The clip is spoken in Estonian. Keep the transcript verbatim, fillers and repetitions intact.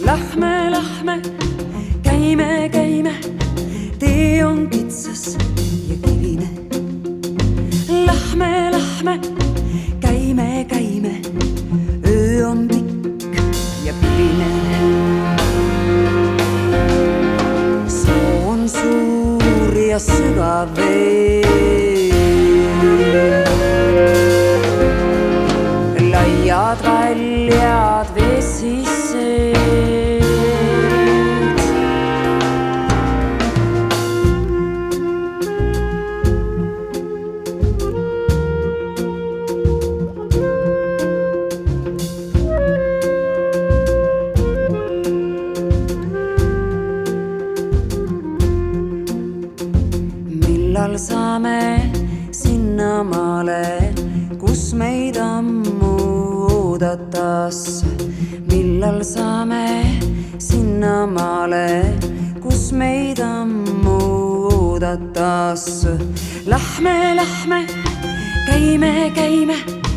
Lähme, lähme, käime, käime, tee on kitsas ja kivine. Lähme, lähme, käime, käime, öö on pikk ja piline. Soo on suur ja sügav veel, laiad väljad vesisseed. Millal saame sinnamaale, kus meid ammu oodatas? Millal saame sinnamaale, kus meid ammu oodatas? Lähme, lähme, käime, käime,